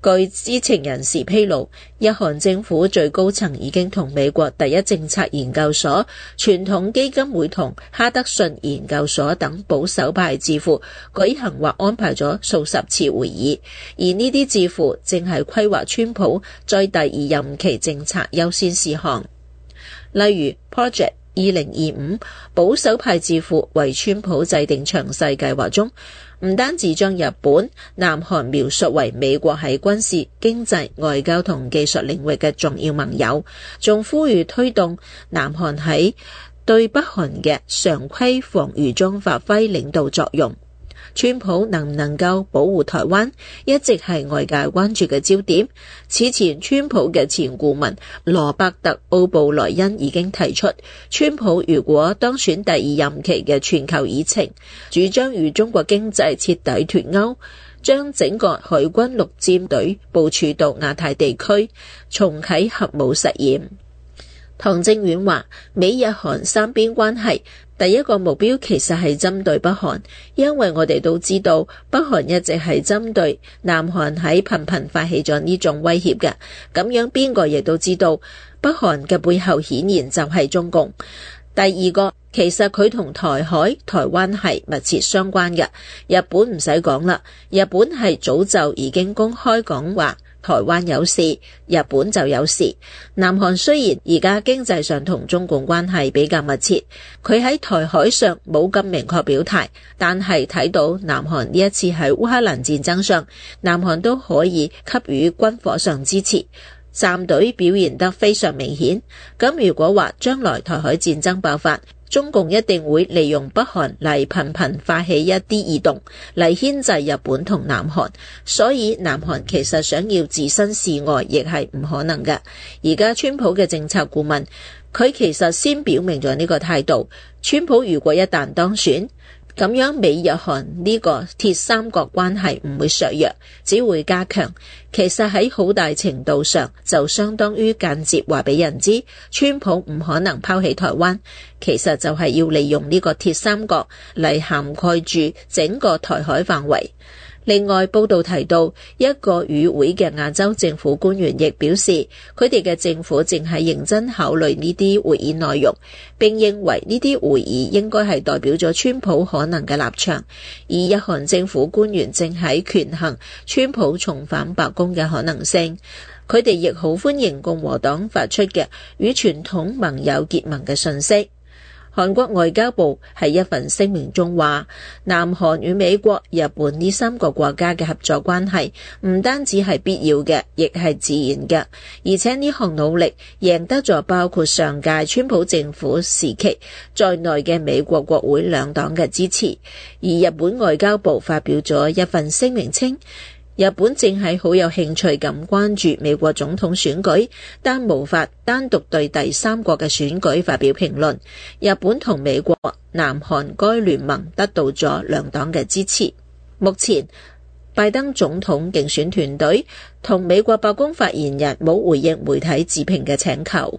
據知情人士披露，日韓政府最高層已經同美國第一政策研究所、傳統基金會同哈德遜研究所等保守派智庫舉行或安排咗數十次會議，而呢啲智庫正係規劃川普在第二任期政策優先事項。例如 Project 二零二五保守派智庫為川普制定詳細計劃中，唔單止將日本、南韓描述為美國喺軍事、經濟、外交同技術領域嘅重要盟友，仲呼籲推動南韓喺對北韓嘅常規防禦中發揮領導作用。川普能唔能夠保護台灣，一直係外界關注嘅焦點。此前，川普嘅前顧問羅伯特·奧布萊恩已經提出，川普如果當選第二任期嘅全球議程，主張與中國經濟徹底脫鈎，將整個海軍陸戰隊部署到亞太地區，重啟核武實驗。唐正遠話，美日韓三邊關係第一個目標其實係針對北韓，因為我哋都知道北韓一直係針對南韓喺頻頻發起咗呢種威脅嘅，咁樣邊個亦都知道北韓嘅背後顯然就係中共。第二個，其實佢同台海、台灣係密切相關嘅。日本唔使講啦，日本係早就已經公開講話，台灣有事，日本就有事。南韓雖然而家經濟上同中共關係比較密切，佢喺台海上冇咁明確表態，但係睇到南韓呢一次喺烏克蘭戰爭上，南韓都可以給予軍火上支持，站隊表現得非常明顯。咁如果話將來台海戰爭爆發，中共一定會利用北韓嚟頻頻發起一啲異動，嚟牽制日本同南韓，所以南韓其實想要置身事外亦係唔可能嘅。而家川普嘅政策顧問，佢其實先表明咗呢個態度，川普如果一旦當選，咁樣美日韓呢個鐵三角關係唔會削弱，只會加強。其實喺好大程度上就相當於間接話俾人知，川普唔可能拋棄台灣，其實就係要利用呢個鐵三角嚟涵蓋住整個台海範圍。另外，報道提到一個與會嘅亞洲政府官員亦表示，佢哋嘅政府正係認真考慮呢啲會議內容，並認為呢啲會議應該係代表咗川普可能嘅立場，而日韓政府官員正喺權衡川普重返白宮嘅可能性。佢哋亦好歡迎共和黨發出嘅與傳統盟友結盟嘅訊息。韓國外交部喺一份聲明中話，南韓與美國、日本呢三個國家嘅合作關係唔單止係必要嘅，亦係自然嘅，而且呢項努力贏得咗包括上屆川普政府時期在內嘅美國國會兩黨嘅支持。而日本外交部發表咗一份聲明稱，日本正係好有興趣咁關注美國總統選舉，但無法單獨對第三國嘅選舉發表評論。日本同美國、南韓該聯盟得到咗兩黨嘅支持。目前，拜登總統競選團隊同美國白宮發言人冇回應媒體置評嘅請求。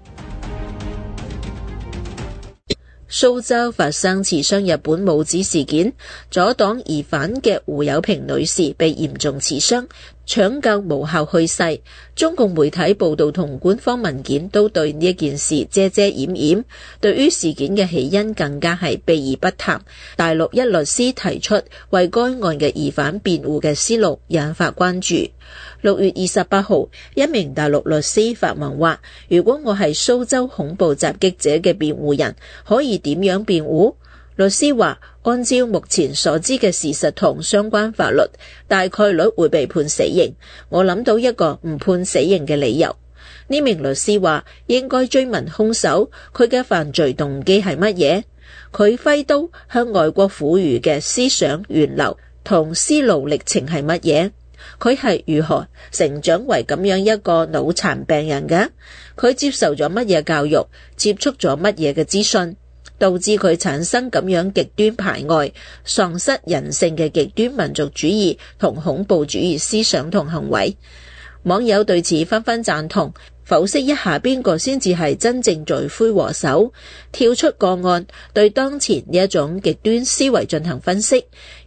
蘇州發生刺傷日本母子事件，阻擋疑犯嘅胡友平女士被嚴重刺傷，搶救無效去世。中共媒體報道同官方文件都對呢件事遮遮掩掩，對於事件嘅起因更加係避而不談。大陸一律師提出為該案嘅疑犯辯護嘅思路引發關注。六月二十八號，一名大陸律師發文話，如果我係蘇州恐怖襲擊者嘅辯護人，可以點樣辯護？律師話，按照目前所知嘅事實同相關法律，大概率會被判死刑。我諗到一個唔判死刑嘅理由。呢名律師話，應該追問兇手，佢嘅犯罪動機係乜嘢？佢揮刀向外國婦孺嘅思想源流同思路歷程係乜嘢？佢係如何成長為咁樣一個腦殘病人嘅？佢接受咗乜嘢教育？接觸咗乜嘢嘅資訊，導致佢產生咁樣極端排外、喪失人性嘅極端民族主義同恐怖主義思想同行為？網友對此紛紛贊同，剖析一下邊個先至係真正罪魁禍首，跳出個案對當前呢一種極端思維進行分析，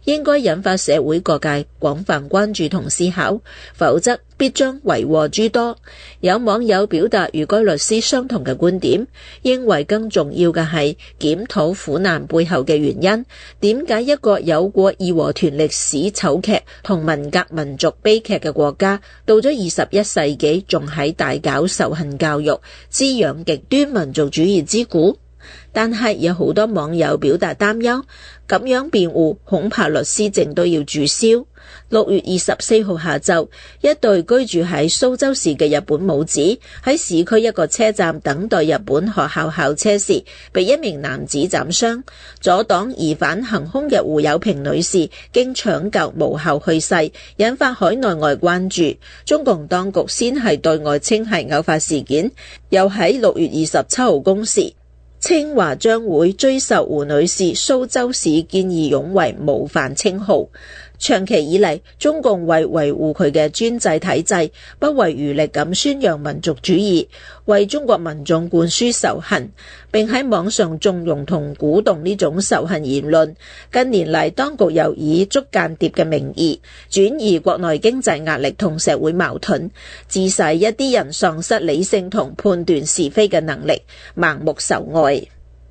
應該引發社會各界廣泛關注同思考，否則必將為禍諸多。有網友表達與該律師相同嘅觀點，認為更重要嘅係檢討苦難背後嘅原因。點解一個有過義和團歷史醜劇同文革民族悲劇嘅國家，到咗二十一世紀仲喺大搞仇恨教育，滋養極端民族主義之鼓？但係有好多網友表達擔憂，咁樣辯護恐怕律師證都要註銷。六月二十四號下晝，一對居住喺蘇州市嘅日本母子喺市區一個車站等待日本學校校車時，被一名男子斬傷。阻擋疑犯行兇嘅胡友平女士經搶救無效去世，引發海內外關注。中共當局先係對外稱係偶發事件，又喺六月二十七號公示，清華將會追授胡女士蘇州市見義勇為模範稱號。長期以嚟，中共為維護佢嘅專制體制，不遺餘力咁宣揚民族主義，為中國民眾灌輸仇恨，並喺網上縱容同鼓動呢種仇恨言論。近年嚟，當局又以捉間諜嘅名義，轉移國內經濟壓力同社會矛盾，致使一啲人喪失理性同判斷是非嘅能力，盲目受害。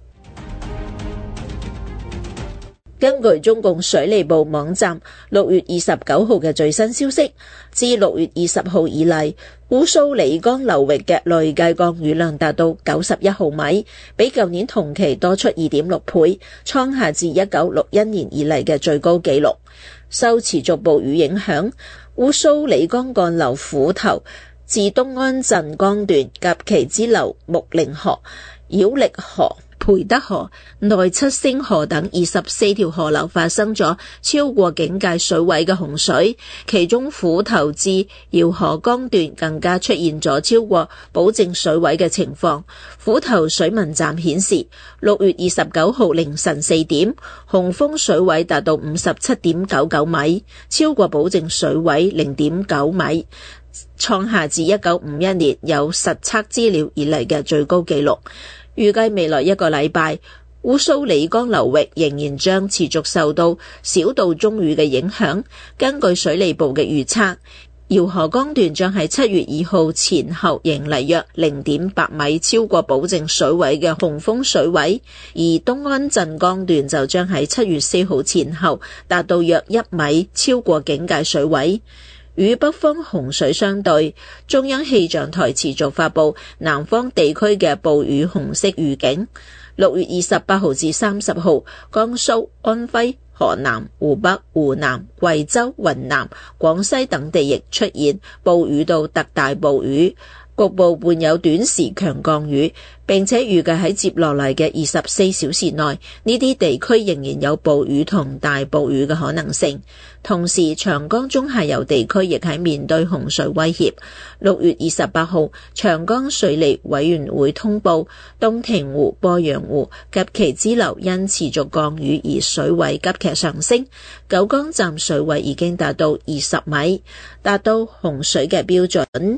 根據中共水利部網站六月二十九號嘅最新消息，自六月二十號以嚟，烏蘇里江流域嘅累計降雨量達到九十一毫米，比舊年同期多出二點六倍，創下自一九六一年以嚟嘅最高紀錄。受持續暴雨影響，烏蘇里江幹流虎頭至東安鎮江段及其支流木靈河、繞力河、培德河、內七星河等二十四條河流發生咗超過警戒水位嘅洪水，其中虎頭至饒河江段更加出現咗超過保證水位嘅情況。虎頭水文站顯示，六月二十九號凌晨四點，洪峰水位達到五十七點九九米，超過保證水位零點九米，創下自一九五一年有實測資料以嚟嘅最高紀錄。預計未來一個禮拜，烏蘇里江流域仍然將持續受到小到中雨嘅影響。根據水利部嘅預測，饒河江段將喺七月二號前後迎嚟約零點八米超過保證水位嘅洪峰水位，而東安鎮江段就將喺七月四號前後達到約一米超過警戒水位。與北方洪水相對，中央氣象台持續發布南方地區嘅暴雨紅色預警。六月二十八號至三十號，江蘇、安徽、河南、湖北、湖南、貴州、雲南、廣西等地亦出現暴雨到特大暴雨，局部伴有短時強降雨，並且預計喺接落嚟嘅二十四小時內，呢啲地區仍然有暴雨同大暴雨嘅可能性。同時，長江中下游地區亦喺面對洪水威脅。六月二十八號，長江水利委員會通報，洞庭湖、鄱陽湖及其支流因持續降雨而水位急劇上升，九江站水位已經達到二十米，達到洪水嘅標準。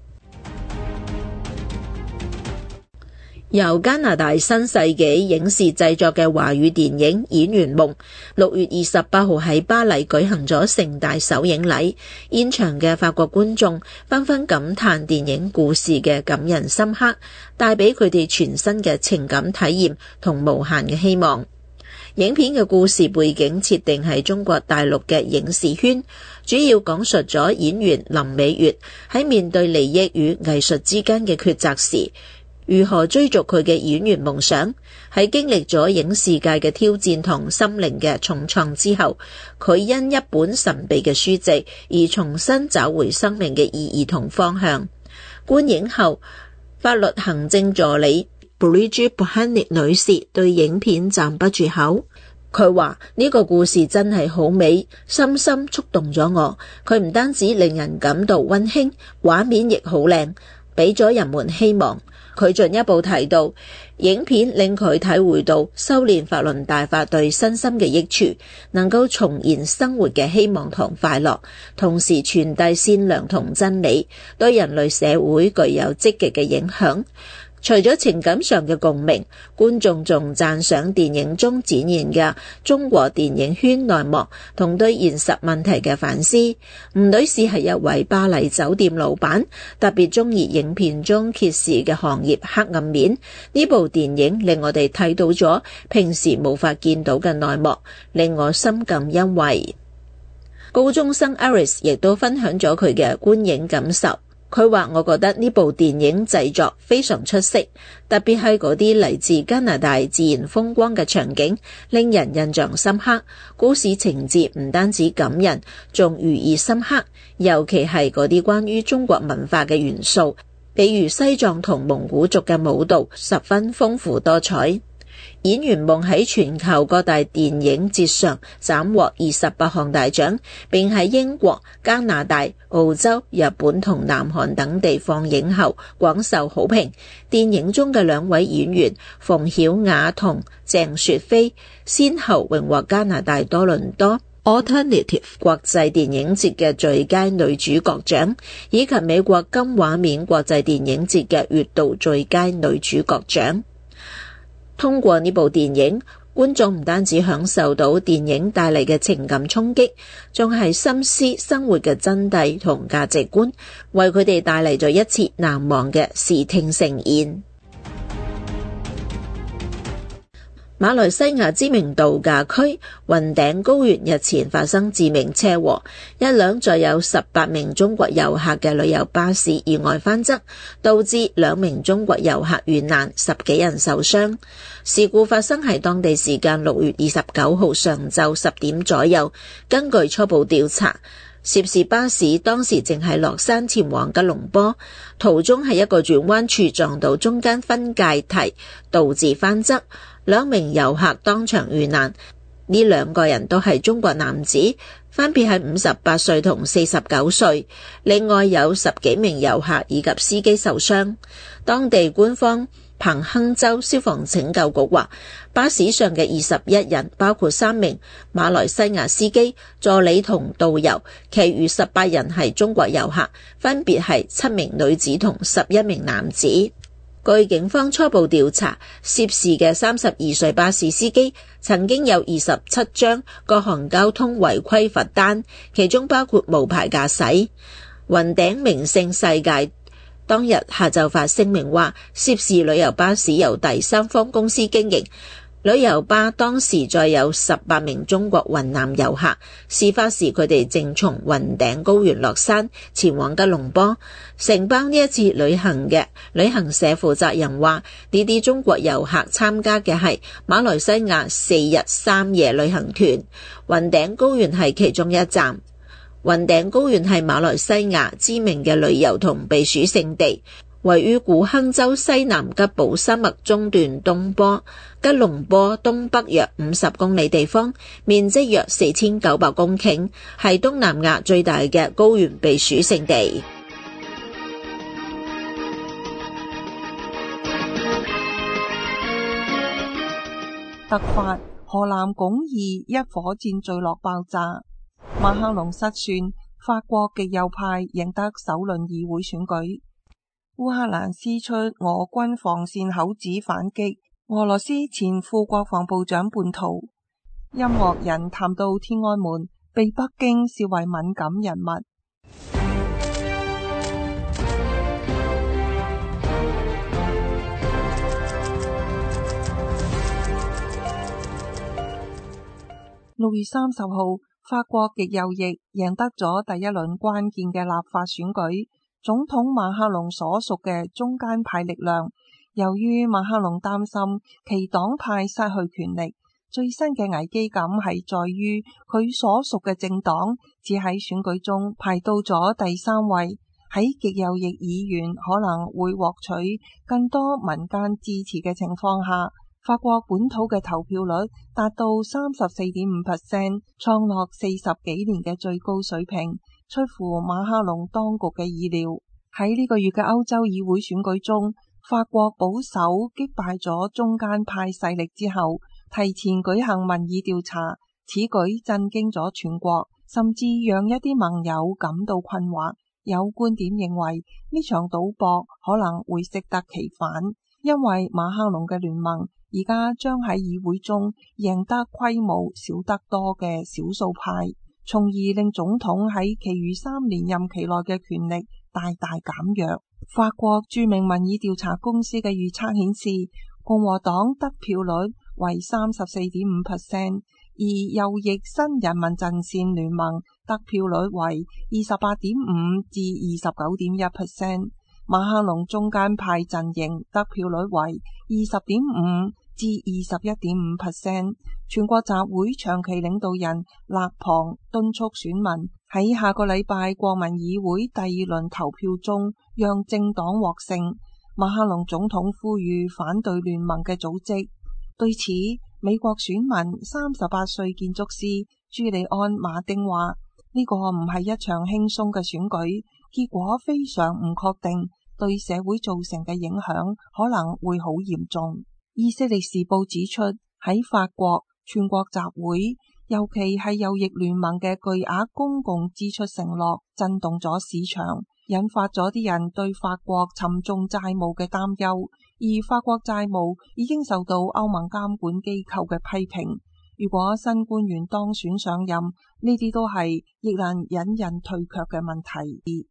由加拿大新世紀影視製作嘅華語電影《演員夢》，六月二十八號喺巴黎舉行咗盛大首映禮，現場嘅法國觀眾紛紛感嘆電影故事嘅感人深刻，帶俾佢哋全新嘅情感體驗同無限嘅希望。影片嘅故事背景設定係中國大陸嘅影視圈，主要講述咗演員林美月喺面對利益與藝術之間嘅抉擇時，如何追逐佢嘅演員夢想。喺經歷咗影視界嘅挑戰同心靈嘅重創之後，佢因一本神秘嘅書籍而重新找回生命嘅意義同方向。觀影後，法律行政助理 Brigitte Bohanec 女士對影片讚不絕口。佢話呢個故事真係好美，深深觸動咗我。佢唔單止令人感到溫馨，畫面亦好靚，俾咗人們希望。佢進一步提到，影片令佢體會到修煉法輪大法對身心嘅益處，能夠重現生活嘅希望同快樂，同時傳遞善良同真理，對人類社會具有積極嘅影響。 除咗情感上嘅共鳴，觀眾仲讚賞電影中展現嘅中國電影圈內幕同對現實問題嘅反思。吳女士係一位巴黎酒店老闆，特別中意影片中揭示嘅行業黑暗面。呢部電影令我哋睇到咗平時無法見到嘅內幕，令我深感欣慰。高中生 Aris 亦都分享咗佢嘅觀影感受。佢話：我覺得呢部電影製作非常出色，特別係嗰啲嚟自加拿大自然風光嘅場景，令人印象深刻。故事情節唔單止感人，仲寓意深刻，尤其係嗰啲關於中國文化嘅元素，比如西藏同蒙古族嘅舞蹈，十分豐富多彩。演員夢喺全球各大電影節上斬獲二十八項大獎，並喺英國、加拿大、澳洲、日本同南韓等地放映後廣受好評。電影中嘅兩位演員馮曉雅同鄭雪菲先後榮獲加拿大多倫多 Alternative 國際電影節嘅最佳女主角獎，以及美國金畫面國際電影節嘅月度最佳女主角獎。通過呢部電影，觀眾唔單止享受到電影帶嚟嘅情感衝擊，仲係深思生活嘅真諦同價值觀，為佢哋帶嚟咗一次難忘嘅視聽盛宴。馬來西亞知名度假區雲頂高原日前發生致命車禍，一輛載有十八名中國遊客嘅旅遊巴士意外翻側，導致兩名中國遊客遇難，十幾人受傷。事故發生喺當地時間六月二十九號上晝十點左右。根據初步調查，涉事巴士當時正係落山前往吉隆坡，途中喺一個轉彎處撞到中間分界堤，導致翻側。兩名遊客當場遇難，呢兩個人都係中國男子，分別係五十八歲同四十九歲。另外有十幾名遊客以及司機受傷。當地官方彭亨州消防拯救局話，巴士上嘅二十一人包括三名馬來西亞司機、助理同導遊，其餘十八人係中國遊客，分別係七名女子同十一名男子。據警方初步調查，涉事嘅三十二歲巴士司機曾經有二十七張各項交通違規罰單，其中包括無牌駕駛。雲頂名勝世界當日下晝發聲明話，涉事旅遊巴士由第三方公司經營，旅遊巴當時載有十八名中國雲南遊客，事發時佢哋正從雲頂高原落山前往吉隆坡。承包呢一次旅行嘅旅行社負責人話，呢啲中國遊客參加嘅係馬來西亞四日三夜旅行團，雲頂高原係其中一站。雲頂高原係馬來西亞知名嘅旅遊同避暑勝地，位於古亨州西南吉寶山脈中段東坡，吉隆坡東北約五十公里地方，面積約四千九百公頃，係東南亞最大嘅高原避暑勝地。 突發河南鞏義一火箭墜落爆炸，馬克龍失算，法國極右派贏得首輪議會選舉。烏克蘭施出俄軍防線口子反擊，俄羅斯前副國防部長叛逃。音樂人談到天安門，被北京視為敏感人物。六月三十號，法國極右翼贏得咗第一輪關鍵嘅立法選舉。總統馬克龍所屬嘅中間派力量，由於馬克龍擔心其黨派失去權力，最新嘅危機感係在於佢所屬嘅政黨只喺選舉中排到咗第三位。喺極右翼議員可能會獲取更多民間支持嘅情況下，法國本土嘅投票率達到三十四點五 percent， 創落四十幾年嘅最高水平，出乎馬克龍當局嘅意料。喺呢個月嘅歐洲議會選舉中，法國保守擊敗咗中間派勢力之後，提前舉行民意調查，此舉震驚咗全國，甚至讓一啲盟友感到困惑。有觀點認為呢場賭博可能會適得其反。 因為馬克龍嘅聯盟而家將喺議會中贏得規模少得多嘅少數派，從而令總統喺其餘三年任期內嘅權力大大減弱。法國著名民意調查公司嘅預測顯示，共和黨得票率為三十四點五 percent， 而右翼新人民陣線聯盟得票率為二十八點五至二十九點一 percent。馬克龍中間派陣營得票率為二十點五至二十一點五 percent。全國集會長期領導人勒龐敦促選民喺下個禮拜國民議會第二輪投票中讓政黨獲勝。馬克龍總統呼籲反對聯盟嘅組織。對此，美國選民三十八歲建築師朱利安馬丁話：呢個唔係一場輕鬆嘅選舉，結果非常唔確定，對社會造成嘅影響可能會好嚴重。以色列時報指出，喺法國全國集會，尤其係右翼聯盟嘅巨額公共支出承諾震動咗市場，引發咗啲人對法國沉重債務嘅擔憂，而法國債務已經受到歐盟監管機構嘅批評。如果新官員當選上任，呢啲都係亦能引人退卻嘅問題。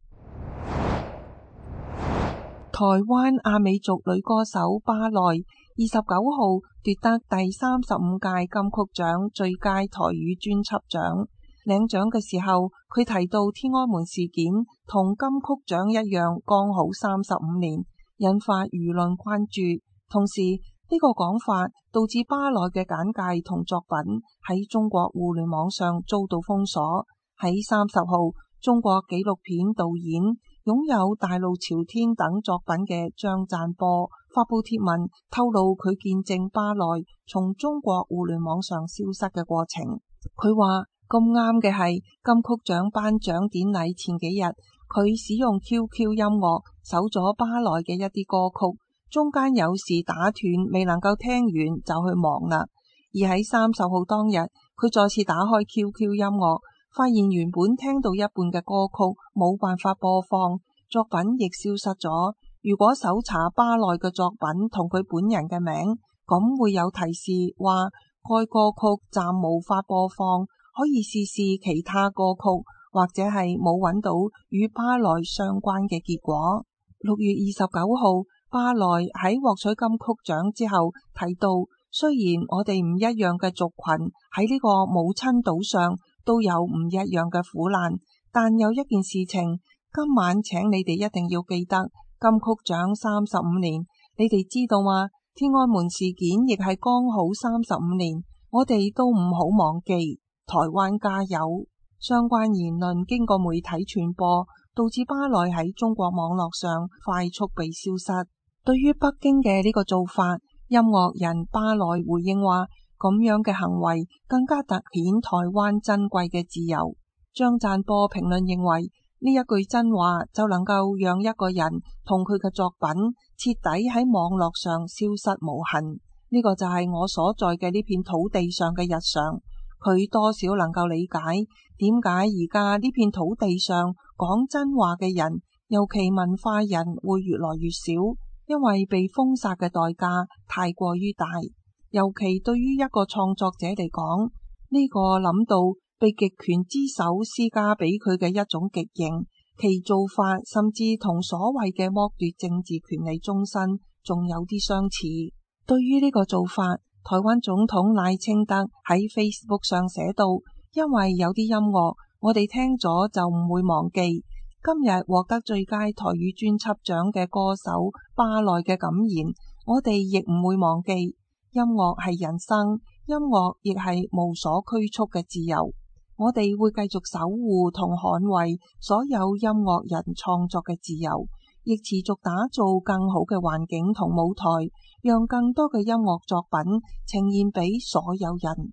台灣阿美族女歌手巴萊二十九號奪得第三十五屆金曲獎最佳台語專輯獎。領獎嘅時候，佢提到天安門事件同金曲獎一樣，剛好三十五年，引發輿論關注。同時，呢個講法導致巴萊嘅簡介同作品喺中國互聯網上遭到封鎖。喺三十號，中國紀錄片導演，擁有大路朝天等作品嘅張贊波發布帖文，透露佢見證巴萊從中國互聯網上消失嘅過程。佢話咁啱嘅係金曲獎頒獎典禮前幾日，佢使用 Q Q 音樂搜咗巴萊嘅一啲歌曲，中間有時打斷，未能夠聽完就去忙啦。而喺三十號當日，佢再次打開 Q Q 音樂，發現原本聽到一半嘅歌曲冇辦法播放，作品亦消失咗。如果搜查巴萊嘅作品同佢本人嘅名，咁會有提示話該歌曲暫無法播放，可以試試其他歌曲，或者係冇揾到與巴萊相關嘅結果。六月二十九號，巴萊喺獲取金曲獎之後提到，雖然我哋唔一樣嘅族群喺呢個母親島上都有唔一樣嘅苦難，但有一件事情，今晚請你哋一定要記得，金曲獎三十五年，你哋知道嗎？天安門事件亦係剛好三十五年，我哋都唔好忘記。台灣加油！相關言論經過媒體傳播，導致巴萊喺中國網絡上快速被消失。對於北京嘅呢個做法，音樂人巴萊回應話，咁樣嘅行為更加凸顯台灣珍貴嘅自由。張贊波評論認為，呢一句真話就能夠讓一個人同佢嘅作品徹底喺網絡上消失無痕。呢個就係我所在嘅呢片土地上嘅日常。佢多少能夠理解點解而家呢片土地上講真話嘅人，尤其文化人會越來越少，因為被封殺嘅代價太過於大。尤其對於一個創作者嚟講，呢個諗到被極權之手施加俾佢嘅一種極刑，其做法甚至同所謂嘅剝奪政治權利終身仲有啲相似。對於呢個做法，台灣總統賴清德喺 Facebook 上寫到，因為有啲音樂我哋聽咗就唔會忘記。今日獲得最佳台語專輯獎嘅歌手巴萊嘅感言，我哋亦唔會忘記。音樂係人生，音樂亦係無所拘束嘅自由。我哋會繼續守護同捍衛所有音樂人創作嘅自由，亦持續打造更好嘅環境同舞台，讓更多嘅音樂作品呈現俾所有人。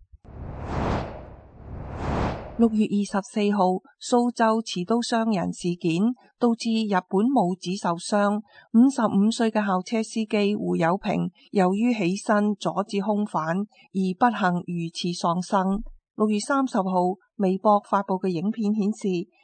六月二十四號，蘇州持刀傷人事件導致日本母子受傷。五十五歲嘅校車司機胡友平，由於起身阻止兇犯，而不幸遇刺喪生。六月三十號，微博發佈嘅影片顯示，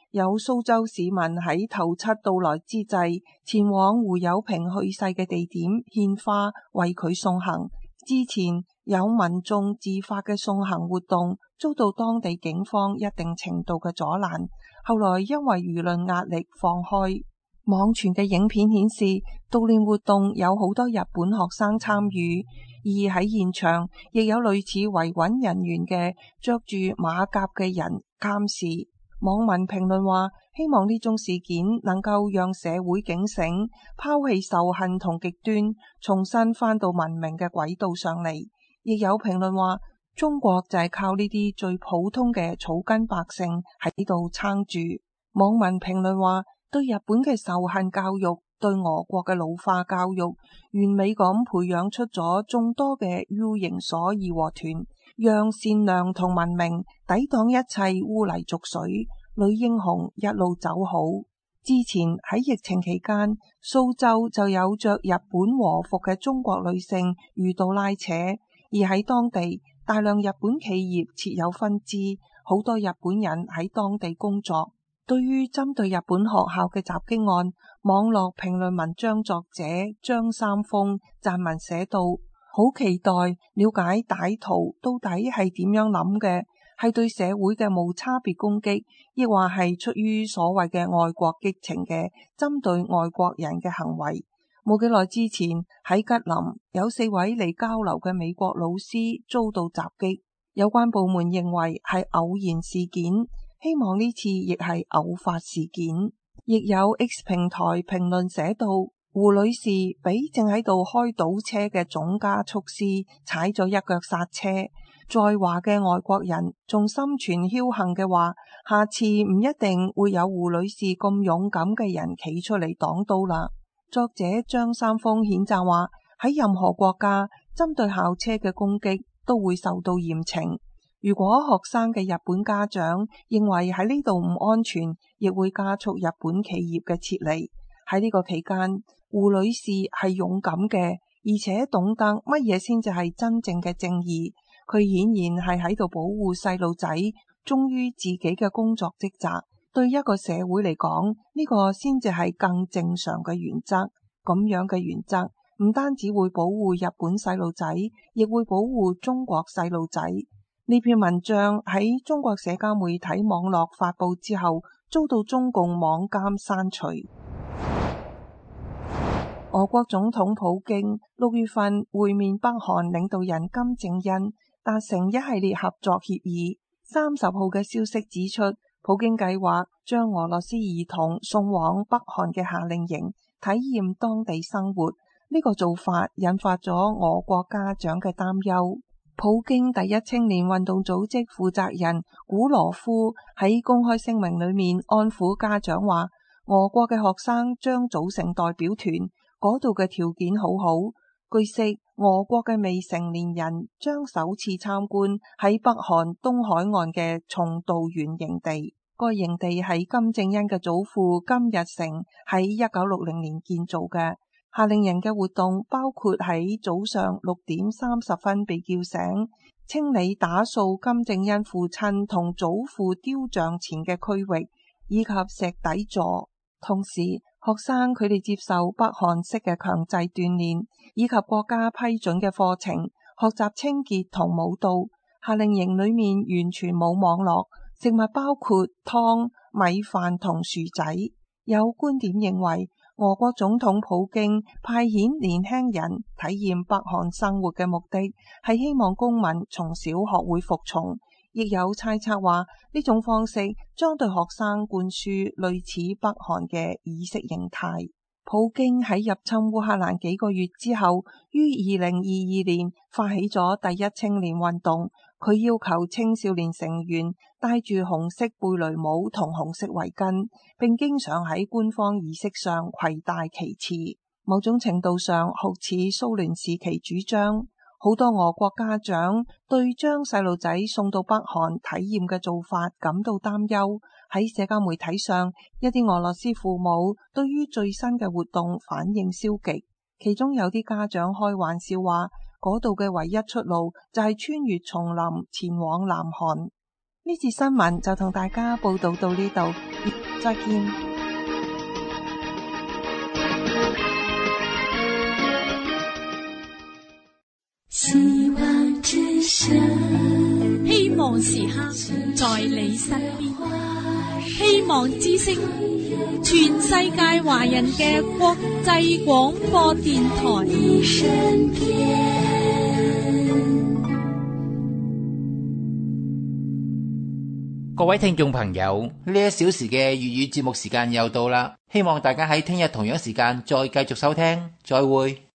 有蘇州市民喺頭七到來之際，前往胡友平去世嘅地點獻花為佢送行。之前有民眾自發嘅送行活動遭到當地警方一定程度嘅阻攔，後來因為輿論壓力放開。網傳嘅影片顯示，悼念活動有好多日本學生參與，而喺現場亦有類似維穩人員嘅着住馬甲嘅人監視。網民評論話，希望呢宗事件能夠讓社會警醒，拋棄仇恨同極端，重新返到文明嘅軌道上嚟。亦有評論話，中國就係靠呢啲最普通嘅草根百姓喺度撐住。網民評論話，對日本嘅仇恨教育，對俄國嘅老化教育，完美咁培養出咗眾多嘅 U 型鎖義和團，讓善良同文明抵擋一切污泥濁水，女英雄一路走好。之前喺疫情期間，蘇州就有着日本和服嘅中國女性遇到拉扯，而喺當地大量日本企業設有分支，好多日本人喺當地工作。對於針對日本學校嘅襲擊案，網絡評論文章作者張三豐撰文寫道：好期待了解歹徒到底係點樣諗嘅，係對社會嘅無差別攻擊，亦或係出於所謂嘅愛國激情嘅針對外國人嘅行為。冇幾耐之前喺吉林有四位嚟交流嘅美國老師遭到襲擊，有關部門認為係偶然事件。希望呢次亦係偶發事件。亦有 X 平台評論寫道，胡女士俾正喺度開倒車嘅總加速師踩咗一腳剎車。在華嘅外國人仲心存僥倖嘅話，下次唔一定會有胡女士咁勇敢嘅人企出嚟擋刀啦。作者張三豐譴責話，喺任何國家針對校車嘅攻擊都會受到嚴懲。如果學生嘅日本家長認為喺呢度唔安全，亦會加速日本企業嘅撤離。喺呢個期間，胡女士係勇敢嘅，而且懂得乜嘢先至係真正嘅正義。佢顯然係喺度保護細路仔，忠於自己嘅工作職責。對一個社會嚟講，呢個先至係更正常嘅原則。咁樣嘅原則唔單止會保護日本細路仔，亦會保護中國細路仔。呢篇文章喺中國社交媒體網絡發佈之後，遭到中共網監刪除。俄國總統普京六月份會面北韓領導人金正恩，達成一系列合作協議。三十號嘅消息指出，普京計劃將俄羅斯兒童送往北韓嘅夏令營，體驗當地生活。呢個做法引發咗俄國家長嘅擔憂。普京第一青年運動組織負責人古羅夫喺公開聲明裏面安撫家長話，俄國嘅學生將組成代表團，嗰度嘅條件好好。據悉，俄國嘅未成年人將首次參觀喺北韓東海岸嘅松道園營地。該營地係金正恩嘅祖父金日成喺一九六零年建造嘅。夏令營嘅活動包括喺早上六點三十分被叫醒，清理打掃金正恩父親同祖父雕像前嘅區域，以及石底座。同時，學生佢哋接受北韓式嘅強制鍛煉，以及國家批准嘅課程，學習清潔同舞蹈。夏令營裏面完全冇網絡，食物包括湯、米飯同薯仔。有觀點認為，俄國總統普京派遣年輕人體驗北韓生活嘅目的係希望公民從小學會服從。亦有猜測話，呢種方式將對學生灌輸類似北韓嘅意識形態。普京喺入侵烏克蘭幾個月之後，於二零二二年發起咗第一青年運動。佢要求青少年成員戴住紅色貝雷帽同紅色圍巾，並經常喺官方儀式上攜帶旗幟。某種程度上，好似蘇聯時期主張。好多俄國家長對將細路仔送到北韓體驗嘅做法感到擔憂。喺社交媒體上，一啲俄羅斯父母對於最新嘅活動反應消極，其中有啲家長開玩笑話，嗰度嘅唯一出路就係穿越叢林前往南韓。 呢次新聞就同大家報道到呢度，再見。 希望之聲，希望時刻在你身邊，希望之聲，全世界華人嘅國際廣播電台。 各位聽眾朋友，呢一小時嘅粵語節目時間又到啦，希望大家喺聽日同樣時間再繼續收聽，再會。